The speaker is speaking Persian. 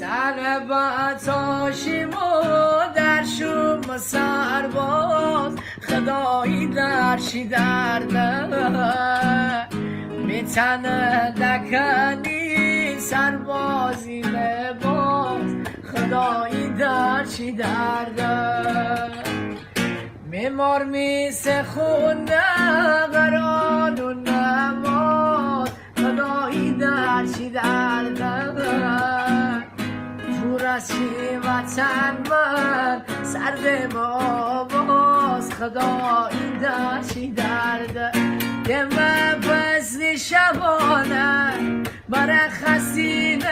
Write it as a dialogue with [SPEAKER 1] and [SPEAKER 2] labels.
[SPEAKER 1] سلبت هاشیم و در شوم سرباز خدایی درشی درده میتنه دکنی سربازی لباس خدایی درشی درده میمار میسه خونه قرآن و نماز خدایی درشی درده تو رسی وطن من سرد باباز خدایی درشی درده دمه بزنی شبانه برخصینه